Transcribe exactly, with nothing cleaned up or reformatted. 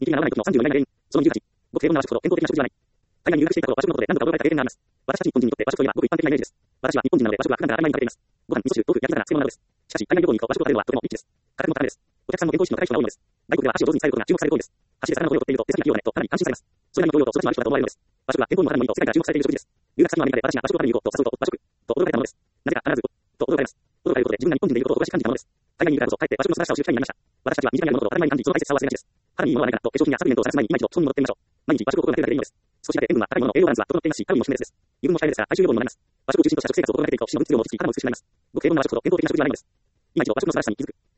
日記にならない時のさんじゅうよんいが原因。そのにじゅうはち、ごく平凡な和食ほど健康的な食事ではない。海外に留学していた頃、和食のことで何度か驚かれた経験があります。私たち日本人にとって和食というのはごく一般的なイメージです。私は日本人なので和食は普段から当たり前に食べています。ご飯、味噌汁、豆腐、焼き魚、漬物などです。しかし、海外旅行に行くと和食を食べるのはとてもリッチです。価格も高めです。お客さんの健康意識の高い人が多いのです。外国では箸を上手に使えることが注目される通りです。箸で魚の骨を取っていると手先が器用だねとかなり感心されます。それなりに教養と育ちのある人だと思われるのです。和食は健康にも体にもいいと世界から注目されている食事です。留学先のアメリカで私が和食を食べに行こうと誘うと和食と驚かれたものです。なぜか必ずと驚かれます。驚かれることで自分が日本人でいることをおかしく感じたものです。海外にいるからこそかえって和食の素晴らしさを知る機会になりました。私たちは身近にあるものと当たり前に感じその大切さを忘れがちです。肌にいいものはないかなと化粧品やサプリメントを探す前に今一度基本に戻ってみましょう。毎日和食を心がけるだけでいいのです。少しだけ塩分は高いものの栄養バランスは整っていますし、カロリーも低めです。油分も控えめですが体重予防にもなります。和食を中心とした食生活を心がけていくと死の分泌量も落ち着き、肌も美しくなります。ごく平凡な和食ほど健康的な食事はないのです。今一度和食の素晴らしさに気づく。